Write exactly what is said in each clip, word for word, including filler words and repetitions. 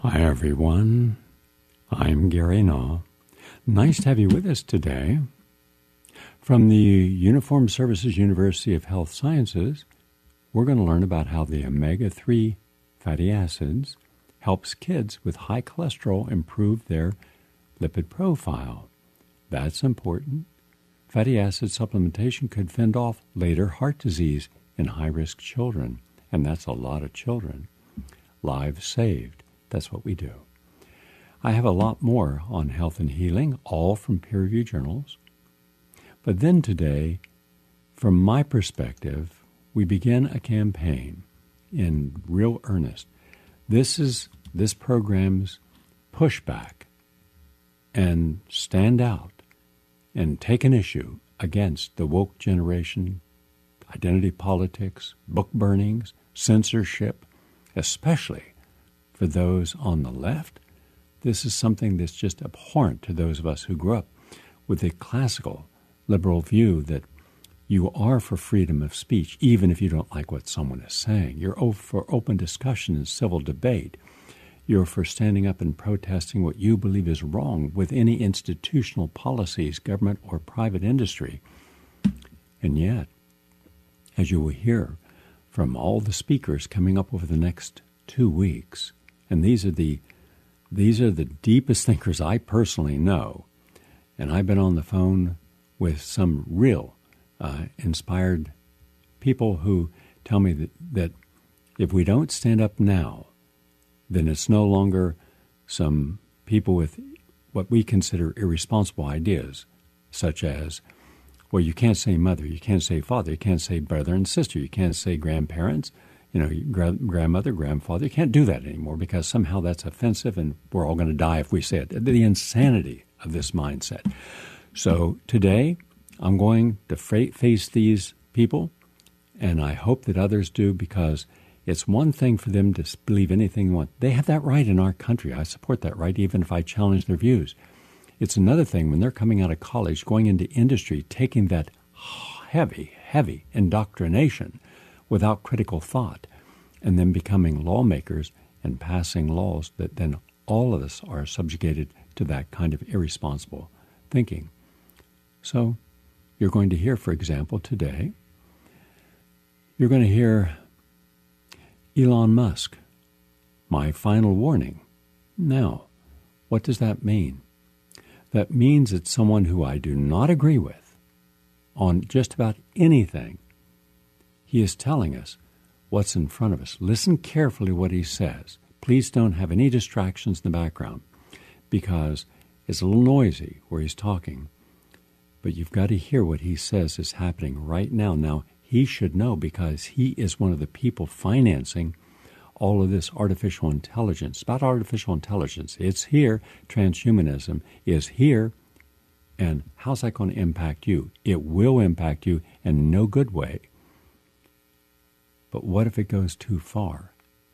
Hi, everyone. I'm Gary Naw. Nice to have you with us today. From the Uniformed Services University of Health Sciences, we're going to learn about how the omega three fatty acids helps kids with high cholesterol improve their lipid profile. That's important. Fatty acid supplementation could fend off later heart disease in high-risk children, and that's a lot of children. Lives saved. That's what we do. I have a lot more on health and healing, all from peer-reviewed journals. But then today, from my perspective, we begin a campaign in real earnest. This is this program's pushback and stand out and take an issue against the woke generation, identity politics, book burnings, censorship, especially for those on the left. This is something that's just abhorrent to those of us who grew up with a classical liberal view that you are for freedom of speech, even if you don't like what someone is saying. You're for open discussion and civil debate. You're for standing up and protesting what you believe is wrong with any institutional policies, government or private industry. And yet, as you will hear from all the speakers coming up over the next two weeks, and these are the these are the deepest thinkers I personally know, and I've been on the phone with some real uh, inspired people who tell me that, that if we don't stand up now, then it's no longer some people with what we consider irresponsible ideas, such as, well, you can't say mother, you can't say father, you can't say brother and sister, you can't say grandparents, you know, gra- grandmother, grandfather. You can't do that anymore because somehow that's offensive and we're all going to die if we say it. The insanity of this mindset. So today I'm going to fa- face these people, and I hope that others do, because it's one thing for them to believe anything they want. They have that right in our country. I support that right, even if I challenge their views. It's another thing when they're coming out of college, going into industry, taking that heavy, heavy indoctrination without critical thought, and then becoming lawmakers and passing laws that then all of us are subjugated to that kind of irresponsible thinking. So you're going to hear, for example, today, you're going to hear Elon Musk, my final warning. Now, what does that mean? That means it's someone who I do not agree with on just about anything. He is telling us what's in front of us. Listen carefully what he says. Please don't have any distractions in the background, because it's a little noisy where he's talking. But you've got to hear what he says is happening right now. Now, he should know, because he is one of the people financing all of this artificial intelligence. About artificial intelligence. It's here. Transhumanism is here. And how's that going to impact you? It will impact you in no good way. But what if it goes too far?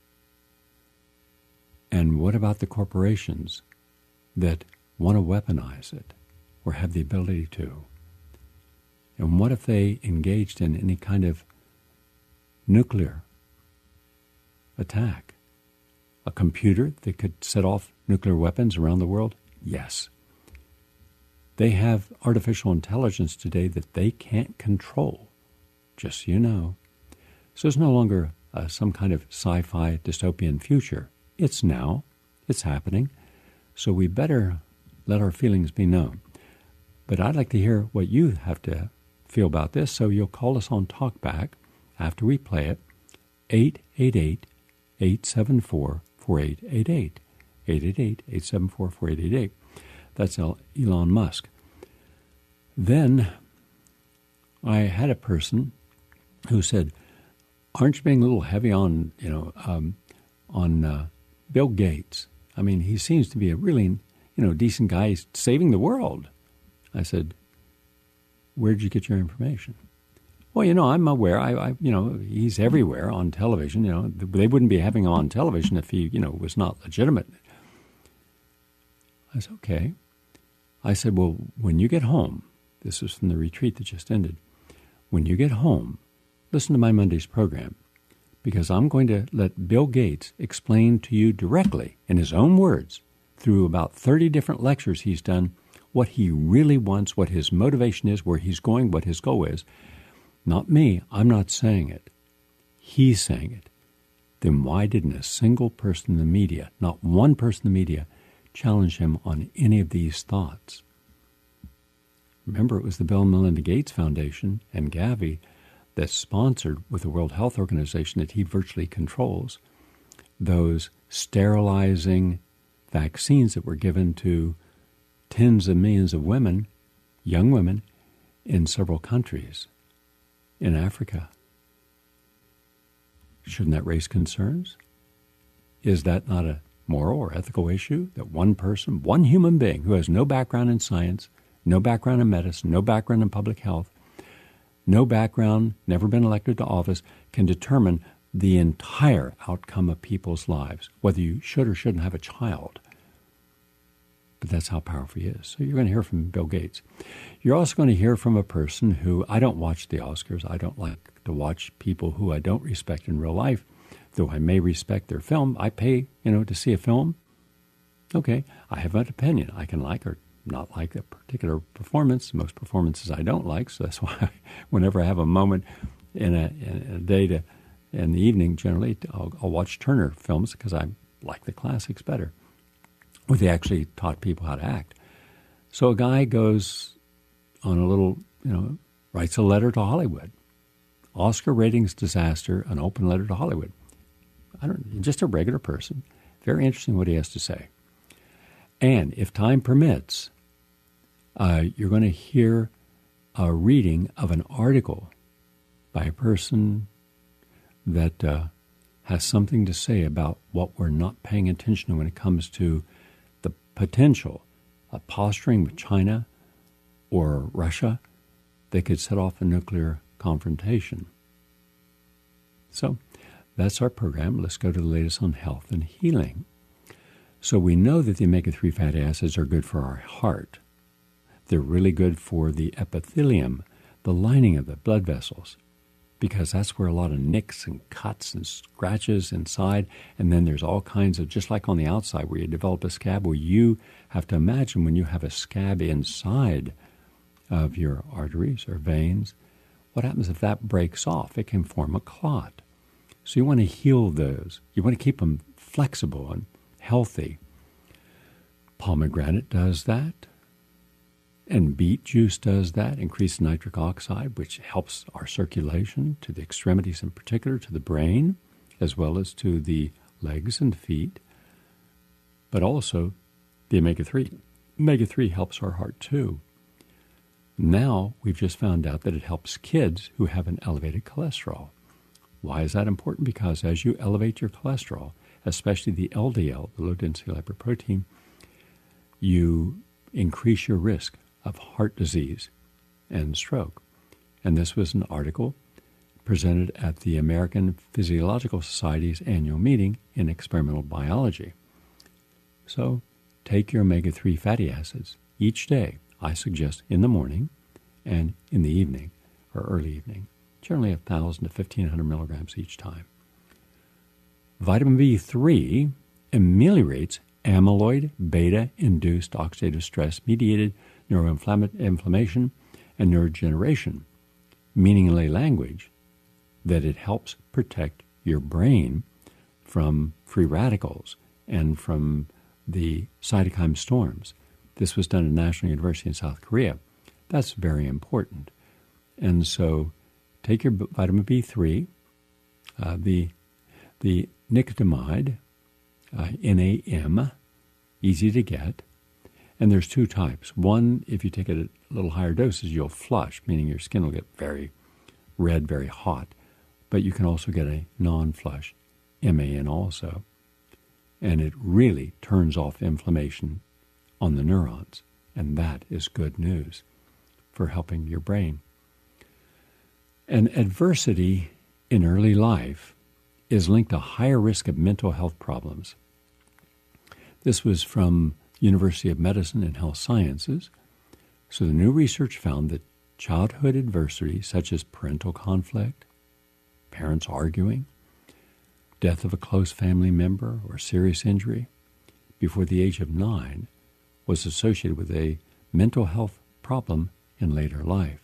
And what about the corporations that want to weaponize it or have the ability to? And what if they engaged in any kind of nuclear attack? A computer that could set off nuclear weapons around the world? Yes. They have artificial intelligence today that they can't control, just so you know. So it's no longer uh, some kind of sci-fi dystopian future. It's now. It's happening. So we better let our feelings be known. But I'd like to hear what you have to feel about this, so you'll call us on Talkback after we play it, eight eight eight, eight seven four, four eight eight eight, eight eight eight, eight seven four, four eight eight eight. That's Elon Musk. Then I had a person who said, aren't you being a little heavy on, you know, um, on uh, Bill Gates? I mean, he seems to be a really, you know, decent guy. He's saving the world. I said, where'd you get your information? Well, you know, I'm aware. I, I, you know, he's everywhere on television. You know, they wouldn't be having him on television if he, you know, was not legitimate. I said, okay. I said, well, when you get home, this was from the retreat that just ended. When you get home, listen to my Monday's program. because I'm going to let Bill Gates explain to you directly, in his own words, through about thirty different lectures he's done, what he really wants, what his motivation is, where he's going, what his goal is. Not me. I'm not saying it. He's saying it. Then why didn't a single person in the media, not one person in the media, challenge him on any of these thoughts? Remember, it was the Bill and Melinda Gates Foundation and Gavi that sponsored, with the World Health Organization that he virtually controls, those sterilizing vaccines that were given to tens of millions of women, young women, in several countries in Africa. Shouldn't that raise concerns? Is that not a moral or ethical issue that one person, one human being who has no background in science, no background in medicine, no background in public health, no background, never been elected to office, can determine the entire outcome of people's lives, whether you should or shouldn't have a child? But that's how powerful he is. So you're going to hear from Bill Gates. You're also going to hear from a person who, I don't watch the Oscars. I don't like to watch people who I don't respect in real life, though I may respect their film. I pay, you know, to see a film. Okay, I have an opinion. I can like or not like a particular performance. Most performances I don't like, so that's why whenever I have a moment in a, in a day to, in the evening, generally, I'll, I'll watch Turner films because I like the classics better, where they actually taught people how to act. So a guy goes on a little, you know, writes a letter to Hollywood. Oscar ratings disaster, an open letter to Hollywood. I don't, just a regular person. Very interesting what he has to say. And if time permits, uh, you're going to hear a reading of an article by a person that uh, has something to say about what we're not paying attention to when it comes to the potential of posturing with China or Russia that could set off a nuclear confrontation. So that's our program. Let's go to the latest on health and healing. So we know that the omega three fatty acids are good for our heart. They're really good for the epithelium, the lining of the blood vessels, because that's where a lot of nicks and cuts and scratches inside, and then there's all kinds of, just like on the outside where you develop a scab, where you have to imagine when you have a scab inside of your arteries or veins, what happens if that breaks off? It can form a clot. So you want to heal those. You want to keep them flexible and healthy. Pomegranate does that. And beet juice does that, increased nitric oxide, which helps our circulation to the extremities in particular, to the brain, as well as to the legs and feet, but also the omega three. omega three helps our heart too. Now we've just found out that it helps kids who have an elevated cholesterol. Why is that important? Because as you elevate your cholesterol, especially the L D L, the low-density lipoprotein, you increase your risk of heart disease and stroke. And this was an article presented at the American Physiological Society's annual meeting in experimental biology. So take your omega three fatty acids each day. I suggest in the morning and in the evening or early evening, generally one thousand to fifteen hundred milligrams each time. Vitamin B three ameliorates amyloid beta-induced oxidative stress-mediated neuroinflammation and neurodegeneration, meaning in lay language that it helps protect your brain from free radicals and from the cytokine storms. This was done at National University in South Korea. That's very important. And so take your vitamin B three, uh, the, the nicotinamide, uh, N A M, easy to get. And there's two types. One, if you take it at a little higher doses, you'll flush, meaning your skin will get very red, very hot. But you can also get a non-flush, M A N also. And it really turns off inflammation on the neurons. And that is good news for helping your brain. And adversity in early life is linked to higher risk of mental health problems. This was from University of Medicine and Health Sciences. So the new research found that childhood adversity, such as parental conflict, parents arguing, death of a close family member, or serious injury before the age of nine was associated with a mental health problem in later life.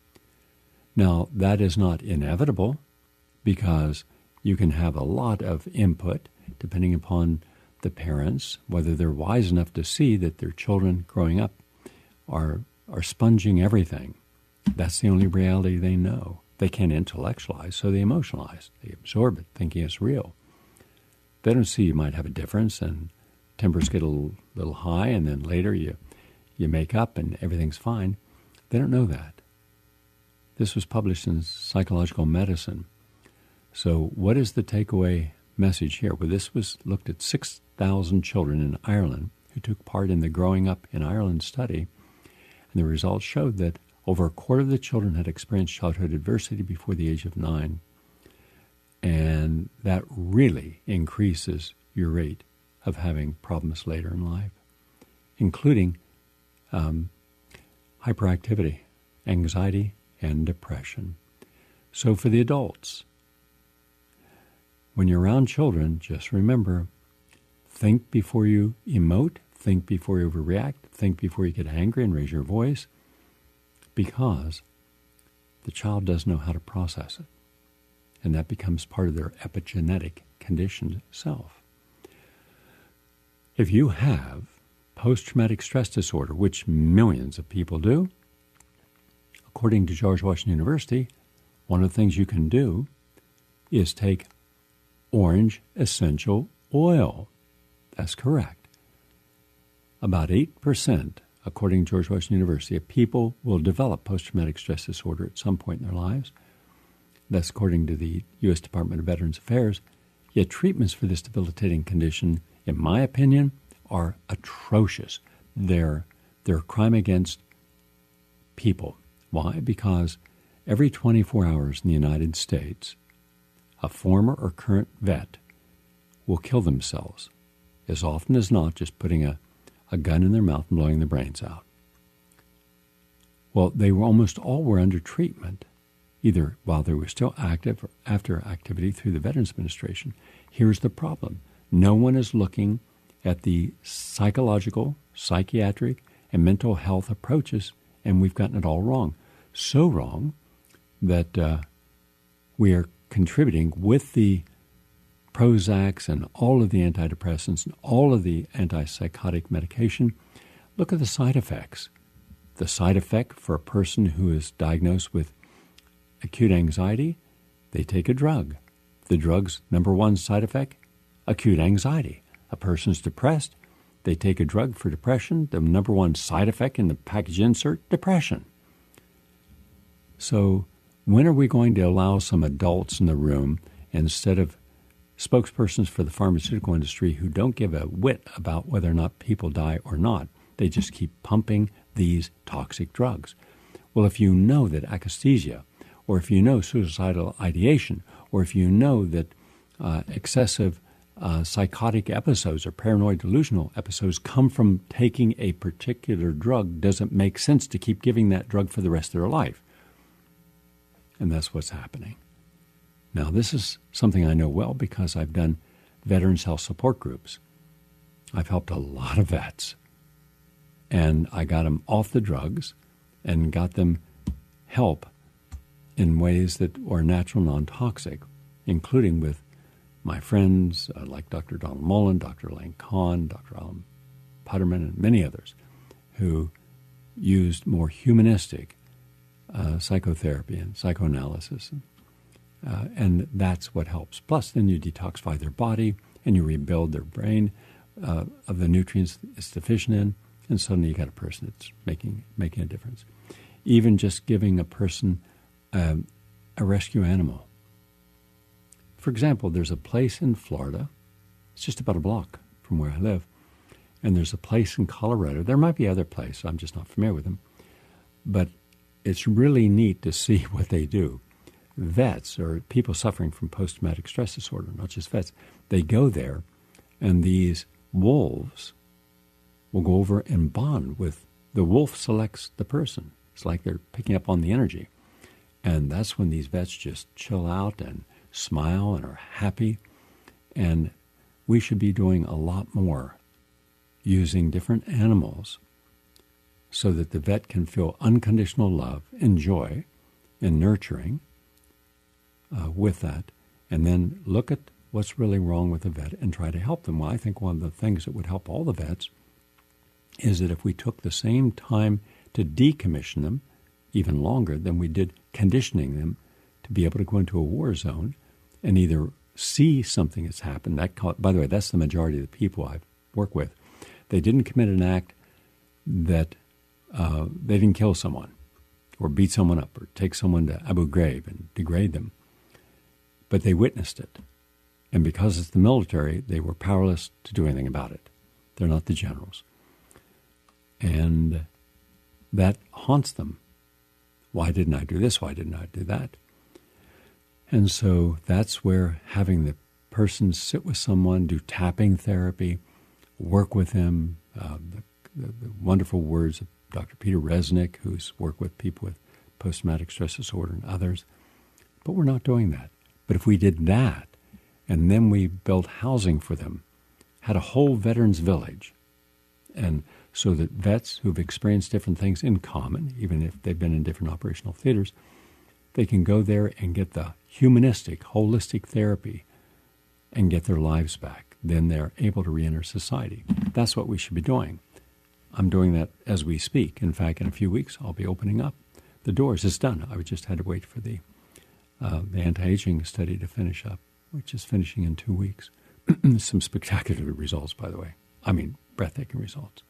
Now, that is not inevitable, because you can have a lot of input depending upon the parents, whether they're wise enough to see that their children growing up are are sponging everything. That's the only reality they know. They can't intellectualize, so they emotionalize. They absorb it, thinking it's real. They don't see you might have a difference, and tempers get a little, little high, and then later you, you make up and everything's fine. They don't know that. This was published in Psychological Medicine. So what is the takeaway message here? Well, this was looked at six thousand children in Ireland who took part in the Growing Up in Ireland study, and the results showed that over a quarter of the children had experienced childhood adversity before the age of nine, and that really increases your rate of having problems later in life, including um, hyperactivity, anxiety, and depression. So for the adults, when you're around children, just remember, think before you emote, think before you overreact, think before you get angry and raise your voice, because the child doesn't know how to process it, and that becomes part of their epigenetic conditioned self. If you have post-traumatic stress disorder, which millions of people do, according to George Washington University, one of the things you can do is take orange essential oil. That's correct. About eight percent, according to George Washington University, of people will develop post-traumatic stress disorder at some point in their lives. That's according to the U S Department of Veterans Affairs. Yet treatments for this debilitating condition, in my opinion, are atrocious. They're, they're a crime against people. Why? Because every twenty-four hours in the United States, a former or current vet will kill themselves, as often as not just putting a, a gun in their mouth and blowing their brains out. Well, they were almost all were under treatment, either while they were still active or after activity through the Veterans Administration. Here's the problem. No one is looking at the psychological, psychiatric, and mental health approaches, and we've gotten it all wrong. So wrong that uh, we are contributing with the Prozacs and all of the antidepressants and all of the antipsychotic medication. Look at the side effects. The side effect for a person who is diagnosed with acute anxiety, they take a drug. The drug's number one side effect, acute anxiety. A person's depressed, they take a drug for depression. The number one side effect in the package insert, depression. So when are we going to allow some adults in the room, instead of spokespersons for the pharmaceutical industry who don't give a whit about whether or not people die or not? They just keep pumping these toxic drugs. Well, if you know that akathisia, or if you know suicidal ideation, or if you know that uh, excessive uh, psychotic episodes or paranoid delusional episodes come from taking a particular drug, doesn't make sense to keep giving that drug for the rest of their life. And that's what's happening. Now, this is something I know well because I've done veterans health support groups. I've helped a lot of vets. And I got them off the drugs and got them help in ways that are natural, non-toxic, including with my friends uh, like Doctor Donald Mullen, Doctor Elaine Kahn, Doctor Alan Putterman, and many others who used more humanistic uh, psychotherapy and psychoanalysis. And, uh, and that's what helps. Plus, then you detoxify their body and you rebuild their brain uh, of the nutrients it's deficient in, and suddenly you got a person that's making making a difference. Even just giving a person um, a rescue animal. For example, there's a place in Florida, it's just about a block from where I live, and there's a place in Colorado. There might be other places, I'm just not familiar with them, but it's really neat to see what they do. Vets, or people suffering from post-traumatic stress disorder, not just vets, they go there, and these wolves will go over and bond with, the wolf selects the person. It's like they're picking up on the energy. And that's when these vets just chill out and smile and are happy. And we should be doing a lot more using different animals so that the vet can feel unconditional love and joy and nurturing uh, with that, and then look at what's really wrong with the vet and try to help them. Well, I think one of the things that would help all the vets is that if we took the same time to decommission them, even longer than we did conditioning them to be able to go into a war zone and either see something that's happened. That, by the way, that's the majority of the people I work with. They didn't commit an act that uh, they didn't kill someone or beat someone up or take someone to Abu Ghraib and degrade them, but they witnessed it. And because it's the military, they were powerless to do anything about it. They're not the generals. And that haunts them. Why didn't I do this? Why didn't I do that? And so that's where having the person sit with someone, do tapping therapy, work with them, uh, the, the, the wonderful words of Doctor Peter Resnick, who's worked with people with post-traumatic stress disorder and others. But we're not doing that. But if we did that, and then we built housing for them, had a whole veterans village, and so that vets who've experienced different things in common, even if they've been in different operational theaters, they can go there and get the humanistic, holistic therapy and get their lives back. Then they're able to reenter society. That's what we should be doing. I'm doing that as we speak. In fact, in a few weeks, I'll be opening up the doors. It's done. I just had to wait for the, uh, the anti-aging study to finish up, which is finishing in two weeks. Some spectacular results, by the way. I mean, breathtaking results.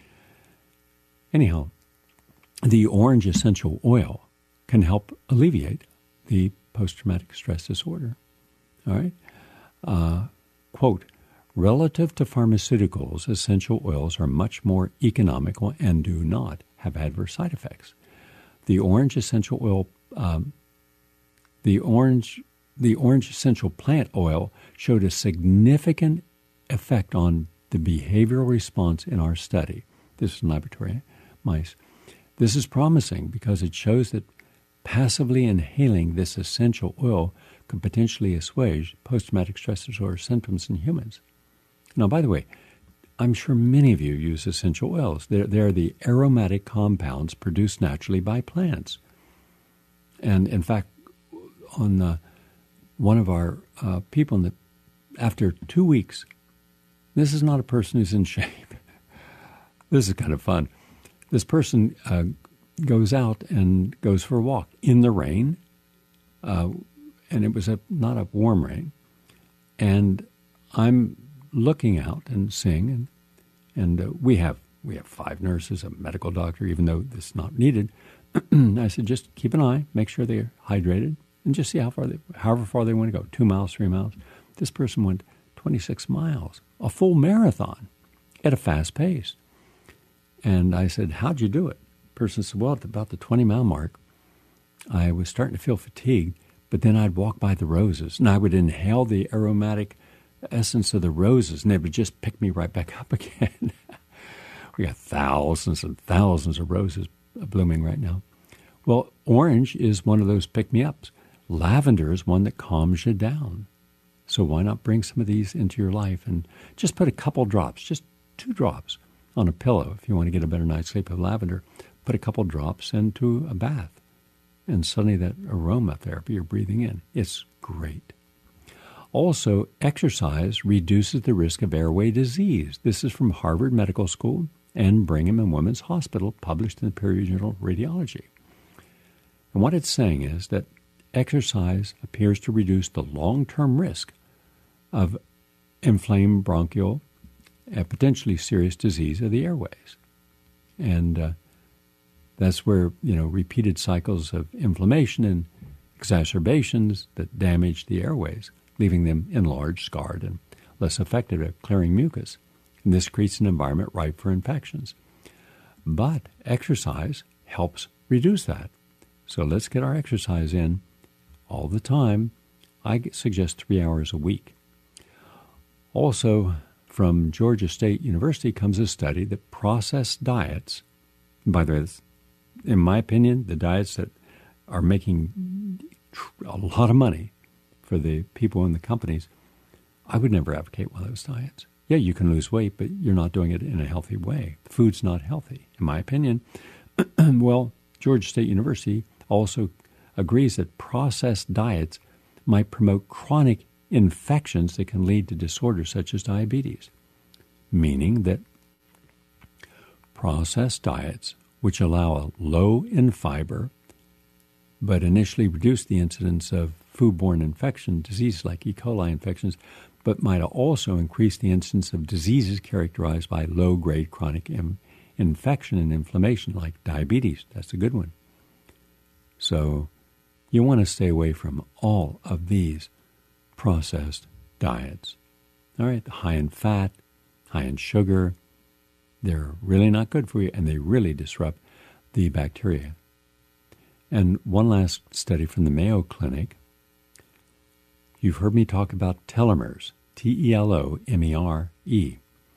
Anyhow, the orange essential oil can help alleviate the post-traumatic stress disorder. All right? Uh, quote, relative to pharmaceuticals, essential oils are much more economical and do not have adverse side effects. The orange essential oil, um, the orange, the orange essential plant oil showed a significant effect on the behavioral response in our study. This is in laboratory mice. This is promising because it shows that passively inhaling this essential oil could potentially assuage post-traumatic stress disorder symptoms in humans. Now, by the way, I'm sure many of you use essential oils. They're, they're the aromatic compounds produced naturally by plants. And in fact, on the, one of our uh, people, in the, after two weeks, this is not a person who's in shape. This is kind of fun. This person uh, goes out and goes for a walk in the rain, uh, and it was a not a warm rain. And I'm looking out and seeing, and and uh, we have we have five nurses, a medical doctor, even though this is not needed. I said, just keep an eye, make sure they're hydrated, and just see how far they, however far they want to go, two miles, three miles. This person went twenty-six miles, a full marathon, at a fast pace. And I said, how'd you do it? The person said, well, at about the twenty-mile mark, I was starting to feel fatigued, but then I'd walk by the roses, and I would inhale the aromatic essence of the roses, and they would just pick me right back up again. We got thousands and thousands of roses blooming right now. Well, orange is one of those pick-me-ups. Lavender is one that calms you down. So why not bring some of these into your life and just put a couple drops, just two drops, on a pillow. If you want to get a better night's sleep of lavender, put a couple drops into a bath. And suddenly that aromatherapy you're breathing in, it's great. Also, exercise reduces the risk of airway disease. This is from Harvard Medical School and Brigham and Women's Hospital, published in the Peer-reviewed Journal of Radiology. And what it's saying is that exercise appears to reduce the long-term risk of inflamed bronchial and potentially serious disease of the airways. And uh, that's where, you know, repeated cycles of inflammation and exacerbations that damage the airways, leaving them enlarged, scarred, and less effective at clearing mucus. And this creates an environment ripe for infections. But exercise helps reduce that. So let's get our exercise in all the time. I suggest three hours a week. Also, from Georgia State University comes a study that processed diets, by the way, in my opinion, the diets that are making a lot of money for the people in the companies I would never advocate one of those diets. Yeah, you can lose weight, but you're not doing it in a healthy way. The food's not healthy, in my opinion. Well, Georgia State University also agrees that processed diets might promote chronic infections that can lead to disorders such as diabetes, meaning that processed diets, which allow a low in fiber, but initially reduce the incidence of foodborne infection, diseases like E. coli infections, but might also increase the incidence of diseases characterized by low-grade chronic im- infection and inflammation, like diabetes. That's a good one. So you want to stay away from all of these processed diets. All right, high in fat, high in sugar, they're really not good for you, and they really disrupt the bacteria. And one last study from the Mayo Clinic. You've heard me talk about telomeres, T E L O M E R E.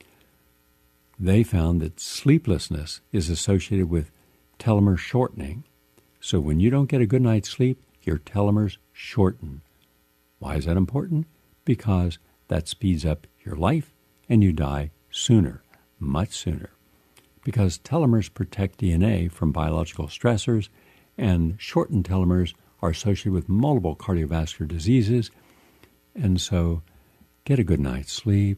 They found that sleeplessness is associated with telomere shortening. So when you don't get a good night's sleep, your telomeres shorten. Why is that important? Because that speeds up your life and you die sooner, much sooner. Because telomeres protect D N A from biological stressors, and shortened telomeres are associated with multiple cardiovascular diseases. And so get a good night's sleep,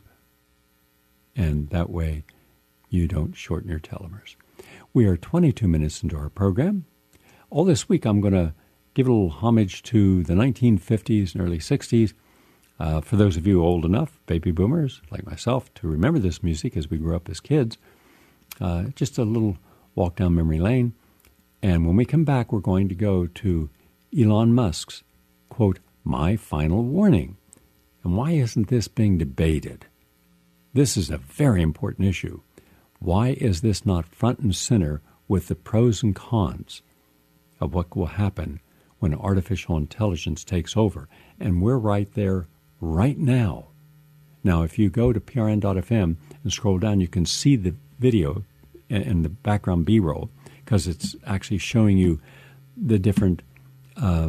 and that way you don't shorten your telomeres. We are twenty-two minutes into our program. All this week I'm going to give a little homage to the nineteen fifties and early sixties. Uh, for those of you old enough, baby boomers like myself, to remember this music as we grew up as kids, uh, just a little walk down memory lane. And when we come back, we're going to go to Elon Musk's, quote, "my final warning." And why isn't this being debated? This is a very important issue. Why is this not front and center with the pros and cons of what will happen when artificial intelligence takes over? And we're right there right now. Now, if you go to P R N dot F M and scroll down, you can see the video and the background B-roll, because it's actually showing you the different uh,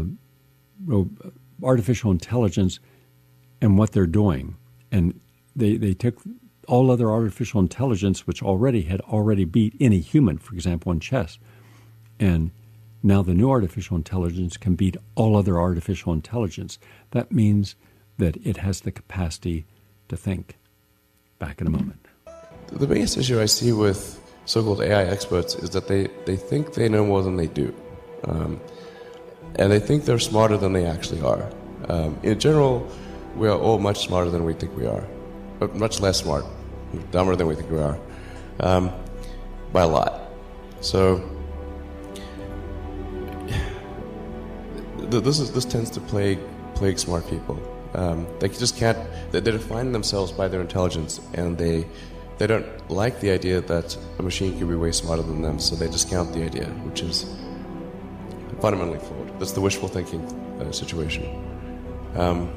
artificial intelligence and what they're doing. And they, they took all other artificial intelligence, which already had already beat any human, for example, in chess. And now the new artificial intelligence can beat all other artificial intelligence. That means that it has the capacity to think. Back in a moment. The biggest issue I see with so-called A I experts is that they, they think they know more than they do. Um, and they think they're smarter than they actually are. Um, in general, we are all much smarter than we think we are. But much less smart, dumber than we think we are, um, by a lot. So this is this tends to plague plague smart people. Um, they just can't. They, they define themselves by their intelligence, and they they don't like the idea that a machine can be way smarter than them. So they discount the idea, which is fundamentally flawed. That's the wishful thinking uh, situation. Um,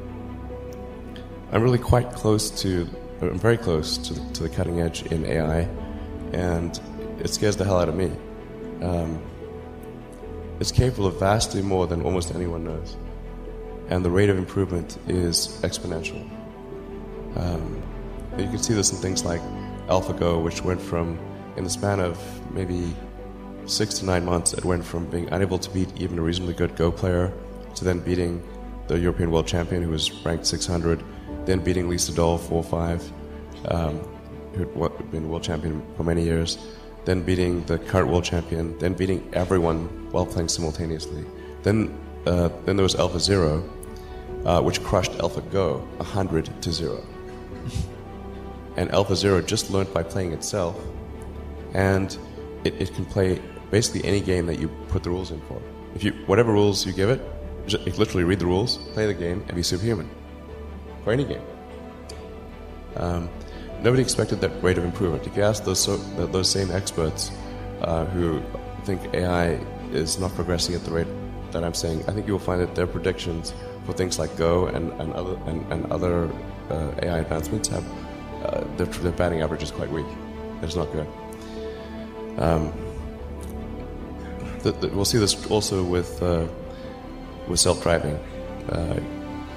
I'm really quite close to, I'm very close to the, to the cutting edge in A I, and it scares the hell out of me. Um, it's capable of vastly more than almost anyone knows, and the rate of improvement is exponential. Um, you can see this in things like AlphaGo, which went from, in the span of maybe six to nine months, it went from being unable to beat even a reasonably good Go player to then beating the European world champion, who was ranked six hundred, then beating Lisa Doll four five, um, who had been world champion for many years, then beating the current world champion, then beating everyone while playing simultaneously. Then uh, then there was AlphaZero, uh, which crushed AlphaGo one hundred to zero. And AlphaZero just learned by playing itself, and it, it can play basically any game that you put the rules in for. If you whatever rules you give it, you literally read the rules, play the game, and be superhuman. For any game. Um, nobody expected that rate of improvement. If you ask those, so, those same experts uh, who think A I is not progressing at the rate that I'm saying, I think you will find that their predictions for things like Go and, and other, and, and other uh, A I advancements have uh, their, their batting average is quite weak. It's not good. Um, the, the, we'll see this also with uh, with self-driving. Uh,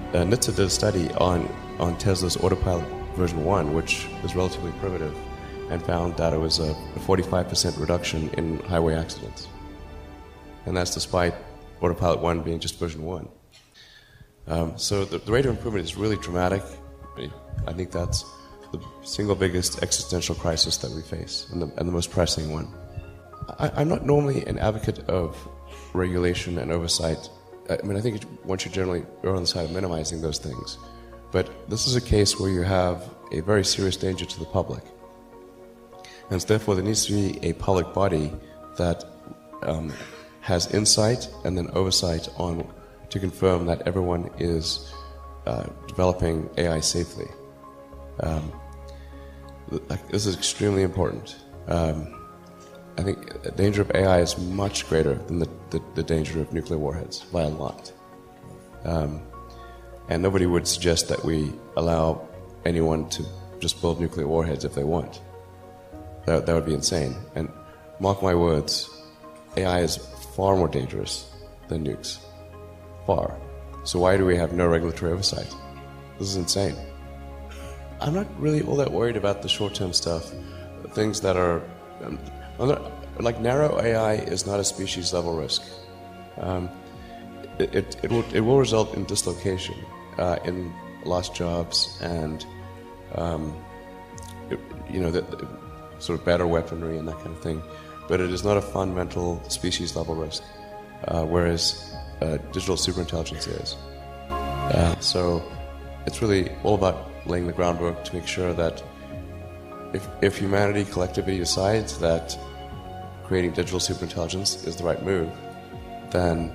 uh, N H T S A did a study on, on Tesla's Autopilot version one, which is relatively primitive, and found that it was a forty-five percent reduction in highway accidents. And that's despite Autopilot one being just version one. Um, so the, the rate of improvement is really dramatic. I think that's the single biggest existential crisis that we face, and the, and the most pressing one. I, I'm not normally an advocate of regulation and oversight. I mean, I think one should generally err on the side of minimizing those things. But this is a case where you have a very serious danger to the public. And so therefore there needs to be a public body that um, has insight and then oversight on to confirm that everyone is uh, developing A I safely. Um, this is extremely important. Um, I think the danger of A I is much greater than the, the, the danger of nuclear warheads by a lot. Um, and nobody would suggest that we allow anyone to just build nuclear warheads if they want. That, that would be insane. And mark my words, A I is far more dangerous than nukes. Far. So why do we have no regulatory oversight? This is insane. I'm not really all that worried about the short-term stuff. Things that are... Um, like narrow A I is not a species-level risk. Um, it, it, it, will, it will result in dislocation, uh, in lost jobs and, um, it, you know, the, the sort of better weaponry and that kind of thing. But it is not a fundamental species-level risk, uh, whereas uh, digital superintelligence is. Uh, so it's really all about laying the groundwork to make sure that if, if humanity collectively decides that creating digital superintelligence is the right move, then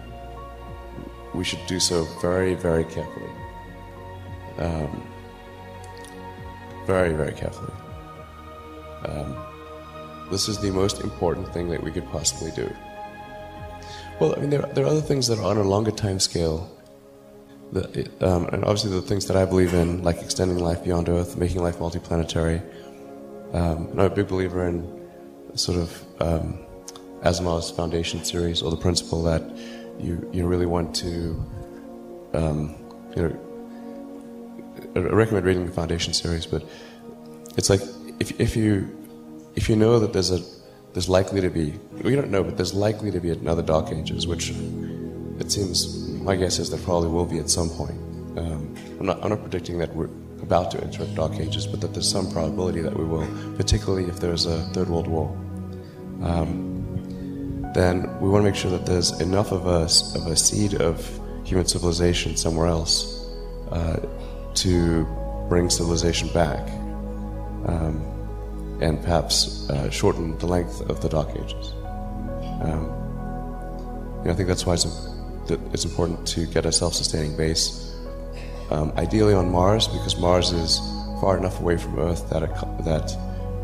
we should do so very, very carefully. Um, very, very carefully. Um, this is the most important thing that we could possibly do. Well, I mean, there, there are other things that are on a longer time scale. The, um, and obviously the things that I believe in, like extending life beyond Earth, making life multiplanetary. Um, I'm a big believer in sort of um, Asimov's Foundation series, or the principle that you you really want to, um, you know, I recommend reading the Foundation series. But it's like if if you if you know that there's a there's likely to be, we don't know, but there's likely to be another Dark Ages, which it seems, my guess is there probably will be at some point. Um, I'm not I'm not predicting that we're about to enter Dark Ages, but that there's some probability that we will, particularly if there's a Third World War. Um, then we want to make sure that there's enough of a, of a seed of human civilization somewhere else uh, to bring civilization back, um, and perhaps uh, shorten the length of the Dark Ages. Um, you know, I think that's why it's, that it's important to get a self-sustaining base. Um, ideally on Mars, because Mars is far enough away from Earth that a, that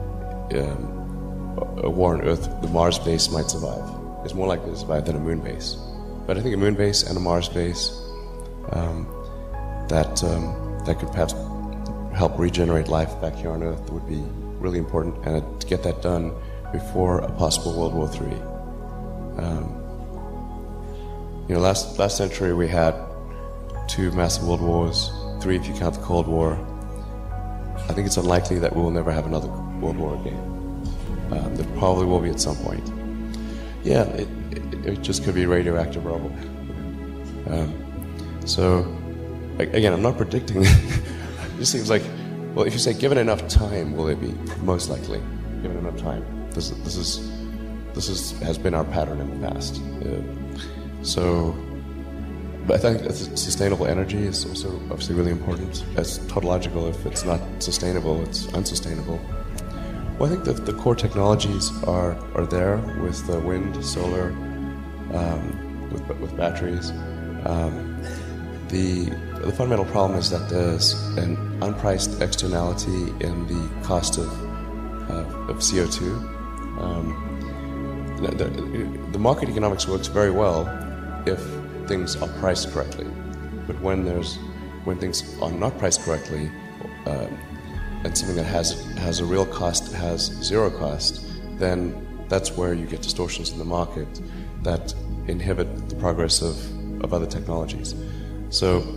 um, a war on Earth, the Mars base might survive. It's more likely to survive than a moon base. But I think a moon base and a Mars base um, that um, that could perhaps help regenerate life back here on Earth would be really important, and to get that done before a possible World War Three. Um, you know, last last century we had two massive world wars, three if you count the Cold War. I think it's unlikely that we will never have another world war again. Um, there probably will be at some point. Yeah, it, it, it just could be radioactive rubble. Um, so, again, I'm not predicting. It just seems like, well, if you say given enough time, will it be? Most likely, given enough time. This, this is this is has been our pattern in the past. Uh, so. But I think that sustainable energy is also obviously really important. It's tautological. If it's not sustainable, it's unsustainable. Well, I think that the core technologies are, are there with the wind, solar, um, with, with batteries. Um, the, the fundamental problem is that there's an unpriced externality in the cost of, uh, of C O two. Um, the, the market economics works very well if things are priced correctly, but when there's when things are not priced correctly, uh, and something that has has a real cost has zero cost, then that's where you get distortions in the market that inhibit the progress of, of other technologies. So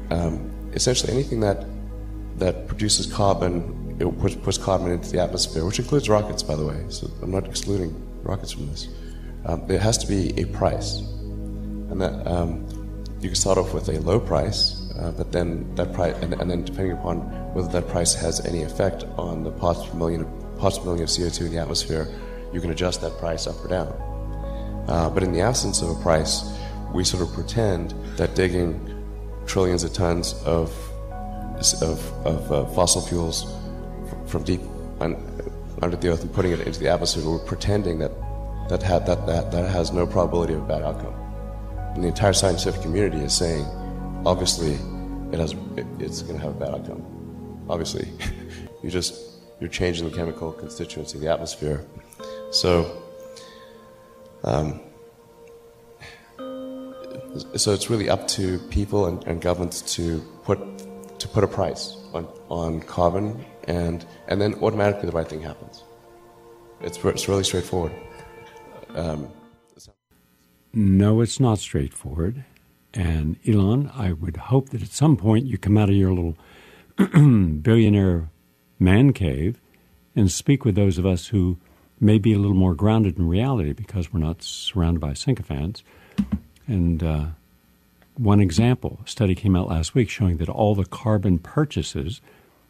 um, essentially anything that that produces carbon, it puts, puts carbon into the atmosphere, which includes rockets, by the way. So I'm not excluding rockets from this. Um, there has to be a price, and that um, you can start off with a low price, uh, but then that price, and, and then depending upon whether that price has any effect on the parts per million parts per million of C O two in the atmosphere, you can adjust that price up or down. Uh, but in the absence of a price, we sort of pretend that digging trillions of tons of of, of uh, fossil fuels from, from deep un, under the earth and putting it into the atmosphere, we're pretending that that, ha- that that that has no probability of a bad outcome. And the entire scientific community is saying, obviously, it has it, it's going to have a bad outcome. Obviously, you just you're changing the chemical constituency of the atmosphere. So, um, so it's really up to people and, and governments to put to put a price on, on carbon, and and then automatically the right thing happens. It's it's really straightforward. Um, no, it's not straightforward. And Elon, I would hope that at some point you come out of your little billionaire man cave and speak with those of us who may be a little more grounded in reality because we're not surrounded by sycophants. And uh, one example, a study came out last week showing that all the carbon purchases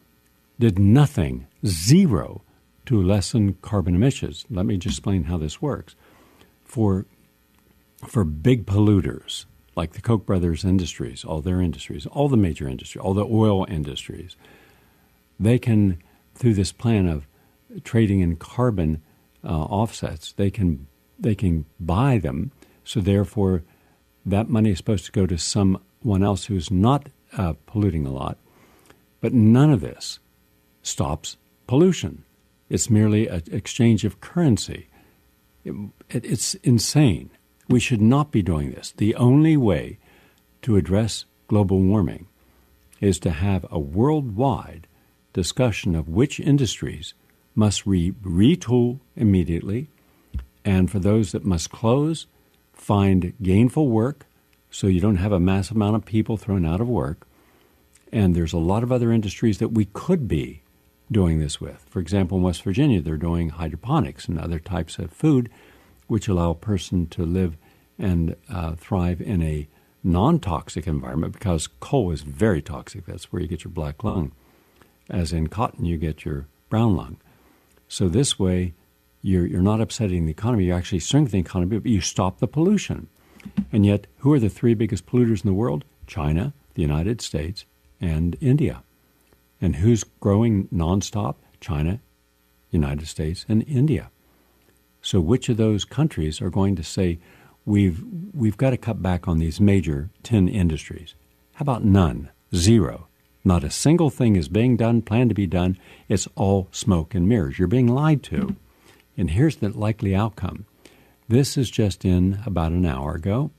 did nothing, zero, to lessen carbon emissions. Let me just explain how this works. For, for big polluters, like the Koch brothers industries, all their industries, all the major industries, all the oil industries, they can, through this plan of trading in carbon uh, offsets, they can they can buy them. So therefore, that money is supposed to go to someone else who's not uh, polluting a lot. But none of this stops pollution. It's merely an exchange of currency. It, it, it's insane. We should not be doing this. The only way to address global warming is to have a worldwide discussion of which industries must re- retool immediately, and for those that must close, find gainful work so you don't have a massive amount of people thrown out of work. And there's a lot of other industries that we could be doing this with. For example, in West Virginia, they're doing hydroponics and other types of food which allow a person to live and uh, thrive in a non-toxic environment, because coal is very toxic. That's where you get your black lung. As in cotton, you get your brown lung. So this way, you're, you're not upsetting the economy. You're actually strengthening the economy, but you stop the pollution. And yet, who are the three biggest polluters in the world? China, the United States, and India. And who's growing nonstop? China, United States, and India. So which of those countries are going to say, we've we've got to cut back on these major ten industries? How about none? Zero. Not a single thing is being done, planned to be done. It's all smoke and mirrors. You're being lied to. And here's the likely outcome. This is just in about an hour ago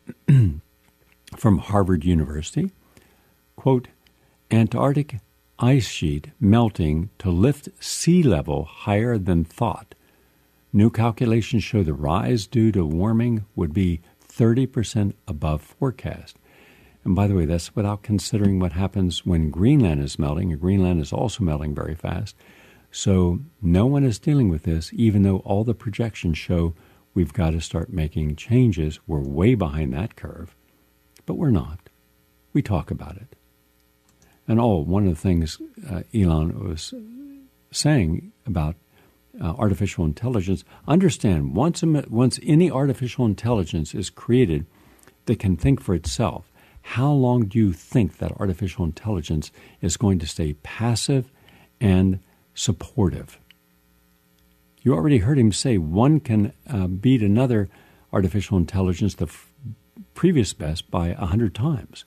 from Harvard University. Quote, Antarctic ice sheet melting to lift sea level higher than thought. New calculations show the rise due to warming would be thirty percent above forecast. And by the way, that's without considering what happens when Greenland is melting. And Greenland is also melting very fast. So no one is dealing with this, even though all the projections show we've got to start making changes. We're way behind that curve, but we're not. We talk about it. And oh, one of the things uh, Elon was saying about uh, artificial intelligence, understand once, once any artificial intelligence is created that can think for itself, how long do you think that artificial intelligence is going to stay passive and supportive? You already heard him say one can uh, beat another artificial intelligence, the f- previous best, by a hundred times.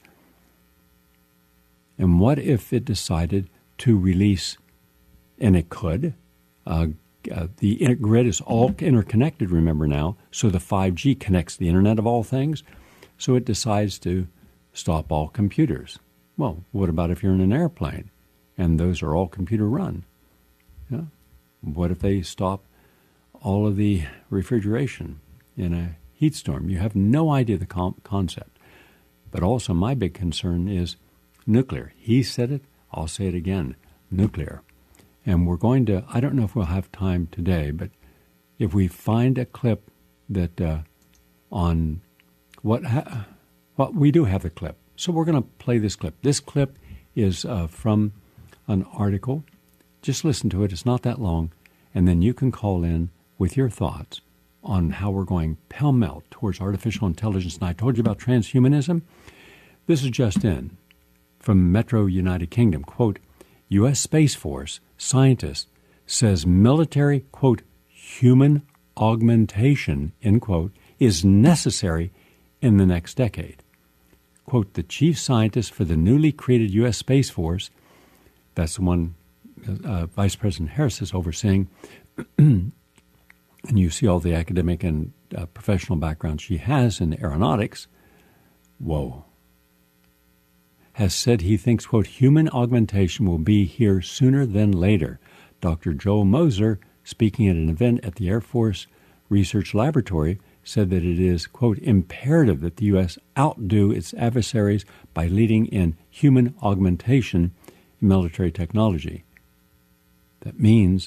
And what if it decided to release, and it could, uh, uh, the inter- grid is all interconnected, remember now, so the five G connects the Internet of all things, so it decides to stop all computers. Well, what about if you're in an airplane and those are all computer run? Yeah. What if they stop all of the refrigeration in a heat storm? You have no idea the com- concept. But also my big concern is nuclear. He said it. I'll say it again. Nuclear. And we're going to, I don't know if we'll have time today, but if we find a clip that uh, on what, ha- what we do have the clip. So we're going to play this clip. This clip is uh, from an article. Just listen to it. It's not that long. And then you can call in with your thoughts on how we're going pell-mell towards artificial intelligence. And I told you about transhumanism. This is just in from Metro United Kingdom. Quote, U S Space Force scientist says military, quote, human augmentation, end quote, is necessary in the next decade. Quote, the chief scientist for the newly created U S Space Force, that's the one uh, Vice President Harris is overseeing, and you see all the academic and uh, professional background she has in aeronautics, whoa, has said he thinks, quote, human augmentation will be here sooner than later. Doctor Joel Moser, speaking at an event at the Air Force Research Laboratory, said that it is, quote, imperative that the U S outdo its adversaries by leading in human augmentation in military technology. That means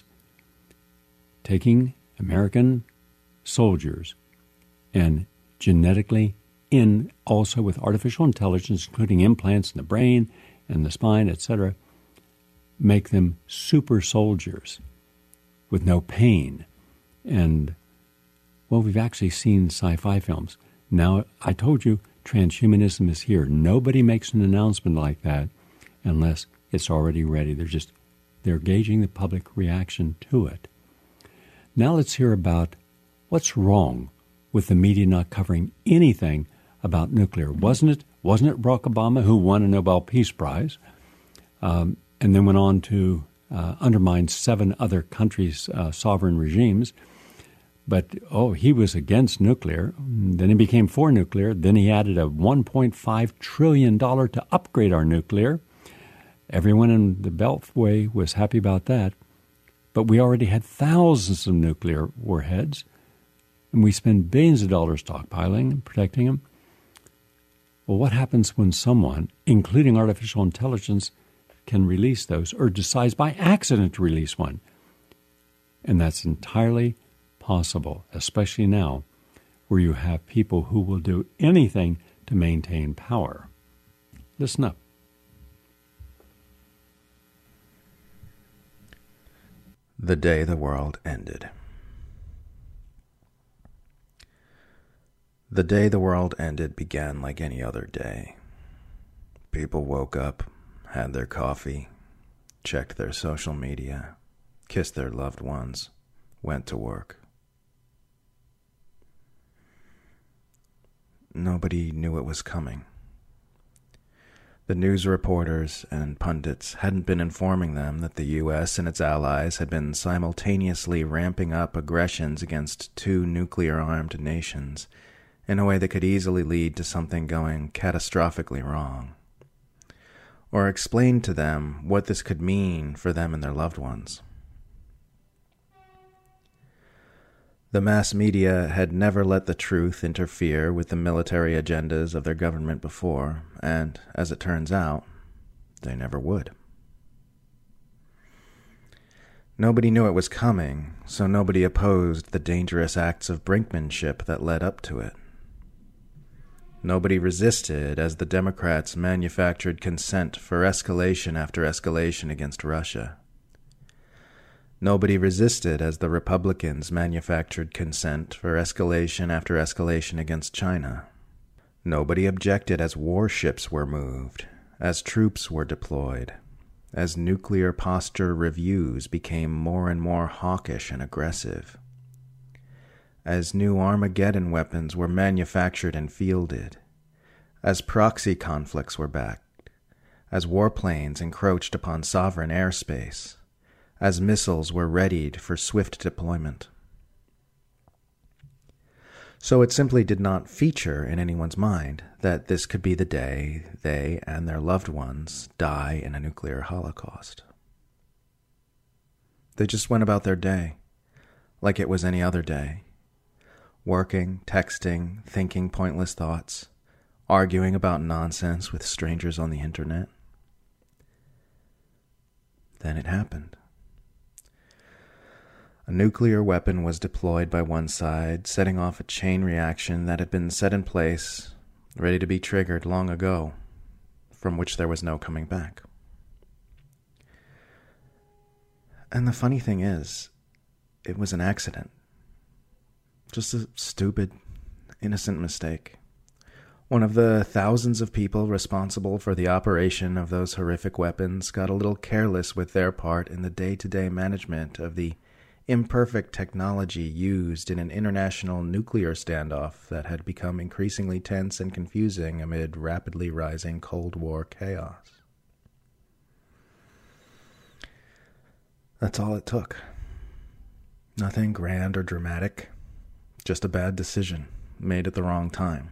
taking American soldiers and genetically in also with artificial intelligence, including implants in the brain and the spine, et cetera, make them super soldiers with no pain. And, well, we've actually seen sci-fi films. Now, I told you, transhumanism is here. Nobody makes an announcement like that unless it's already ready. They're just, they're gauging the public reaction to it. Now let's hear about what's wrong with the media not covering anything about nuclear. Wasn't it, wasn't it Barack Obama who won a Nobel Peace Prize um, and then went on to uh, undermine seven other countries' uh, sovereign regimes? But, oh, he was against nuclear. Then he became for nuclear. Then he added a one point five trillion dollars to upgrade our nuclear. Everyone in the Beltway was happy about that. But we already had thousands of nuclear warheads, and we spend billions of dollars stockpiling and protecting them. Well, what happens when someone, including artificial intelligence, can release those or decides by accident to release one? And that's entirely possible, especially now where you have people who will do anything to maintain power. Listen up. The day the world ended. The day the world ended began like any other day. People woke up, had their coffee, checked their social media, kissed their loved ones, went to work. Nobody knew it was coming. The news reporters and pundits hadn't been informing them that the U S and its allies had been simultaneously ramping up aggressions against two nuclear-armed nations in a way that could easily lead to something going catastrophically wrong, or explain to them what this could mean for them and their loved ones. The mass media had never let the truth interfere with the military agendas of their government before, and, as it turns out, they never would. Nobody knew it was coming, so nobody opposed the dangerous acts of brinkmanship that led up to it. Nobody resisted as the Democrats manufactured consent for escalation after escalation against Russia. Nobody resisted as the Republicans manufactured consent for escalation after escalation against China. Nobody objected as warships were moved, as troops were deployed, as nuclear posture reviews became more and more hawkish and aggressive, as new Armageddon weapons were manufactured and fielded, as proxy conflicts were backed, as warplanes encroached upon sovereign airspace, as missiles were readied for swift deployment. So it simply did not feature in anyone's mind that this could be the day they and their loved ones die in a nuclear holocaust. They just went about their day like it was any other day, working, texting, thinking pointless thoughts, arguing about nonsense with strangers on the internet, Then it happened. A nuclear weapon was deployed by one side, setting off a chain reaction that had been set in place, ready to be triggered long ago, from which there was no coming back. And the funny thing is, it was an accident. Just a stupid, innocent mistake. One of the thousands of people responsible for the operation of those horrific weapons got a little careless with their part in the day-to-day management of the imperfect technology used in an international nuclear standoff that had become increasingly tense and confusing amid rapidly rising Cold War chaos. That's all it took. Nothing grand or dramatic, just a bad decision made at the wrong time.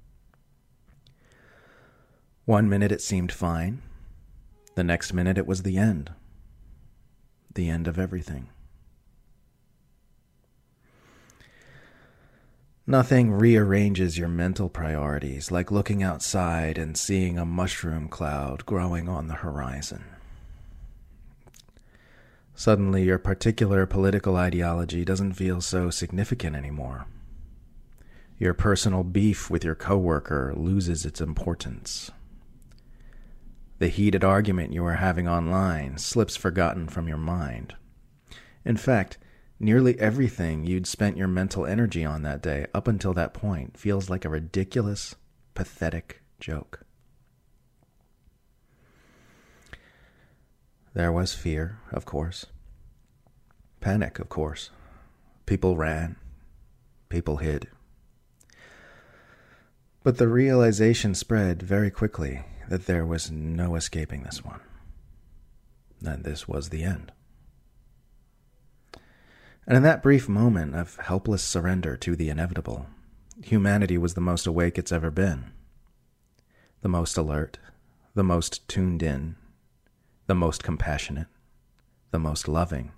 One minute it seemed fine, the next minute it was the end. The end of everything. Nothing rearranges your mental priorities like looking outside and seeing a mushroom cloud growing on the horizon. Suddenly, your particular political ideology doesn't feel so significant anymore. Your personal beef with your coworker loses its importance. The heated argument you were having online slips forgotten from your mind. In fact, nearly everything you'd spent your mental energy on that day up until that point feels like a ridiculous, pathetic joke. There was fear, of course. Panic, of course. People ran. People hid. But the realization spread very quickly that there was no escaping this one. That this was the end. And in that brief moment of helpless surrender to the inevitable, humanity was the most awake it's ever been. The most alert, the most tuned in, the most compassionate, the most loving.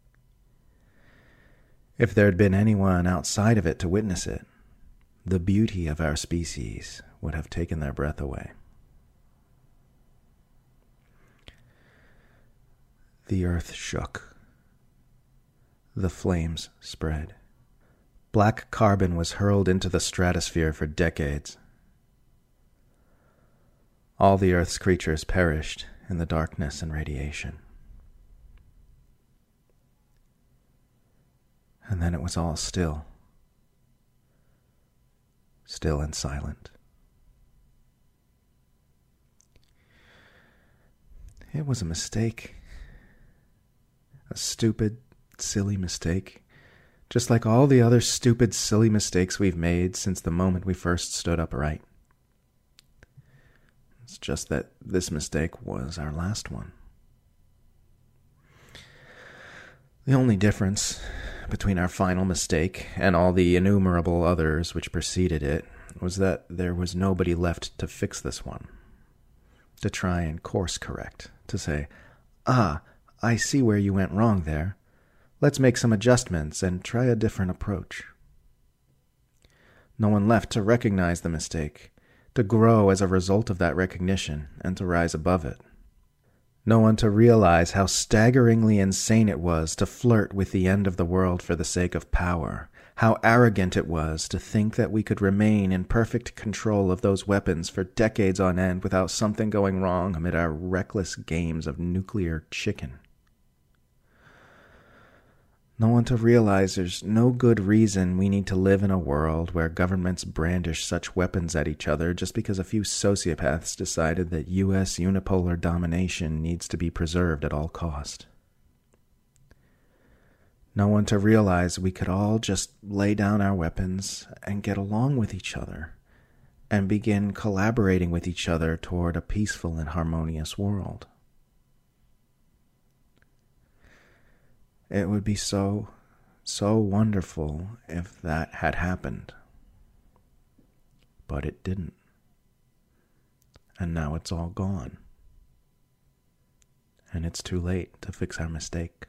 If there had been anyone outside of it to witness it, the beauty of our species would have taken their breath away. The earth shook. The flames spread. Black carbon was hurled into the stratosphere for decades. All the Earth's creatures perished in the darkness and radiation. And then it was all still. Still and silent. It was a mistake. A stupid, silly mistake. Just like all the other stupid, silly mistakes we've made since the moment we first stood upright. It's just that this mistake was our last one. The only difference between our final mistake and all the innumerable others which preceded it was that there was nobody left to fix this one, to try and course correct, to say, ah, I see where you went wrong there. Let's make some adjustments and try a different approach. No one left to recognize the mistake, to grow as a result of that recognition and to rise above it. No one to realize how staggeringly insane it was to flirt with the end of the world for the sake of power, how arrogant it was to think that we could remain in perfect control of those weapons for decades on end without something going wrong amid our reckless games of nuclear chicken. No one to realize there's no good reason we need to live in a world where governments brandish such weapons at each other just because a few sociopaths decided that U S unipolar domination needs to be preserved at all cost. No one to realize we could all just lay down our weapons and get along with each other and begin collaborating with each other toward a peaceful and harmonious world. It would be so, so wonderful if that had happened. But it didn't. And now it's all gone. And it's too late to fix our mistake.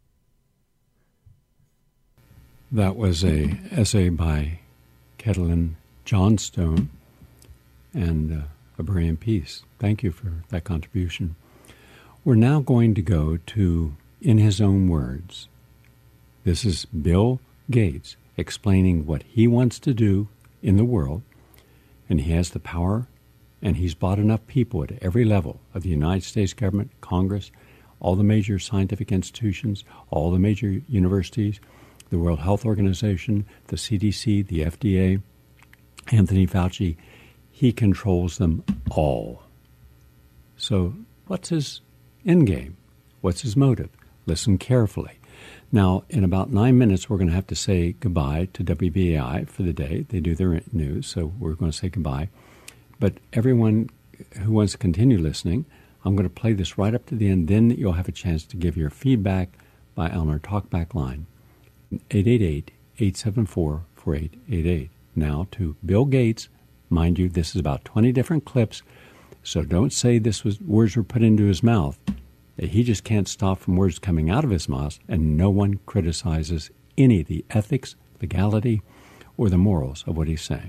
That was an essay by Ketelyn Johnstone and uh, a brilliant piece. Thank you for that contribution. We're now going to go to, in his own words, this is Bill Gates explaining what he wants to do in the world, and he has the power, and he's bought enough people at every level of the United States government, Congress, all the major scientific institutions, all the major universities, the World Health Organization, the C D C, the F D A, Anthony Fauci. He controls them all. So what's his end game? What's his motive? Listen carefully. Now, in about nine minutes, we're going to have to say goodbye to W B A I for the day. They do their news, so we're going to say goodbye. But everyone who wants to continue listening, I'm going to play this right up to the end. Then you'll have a chance to give your feedback by on our talkback line, eight eight eight, eight seven four, four eight eight eight. Now to Bill Gates. Mind you, this is about twenty different clips, so don't say this was words were put into his mouth. He just can't stop from words coming out of his mouth, and no one criticizes any of the ethics, legality, or the morals of what he's saying.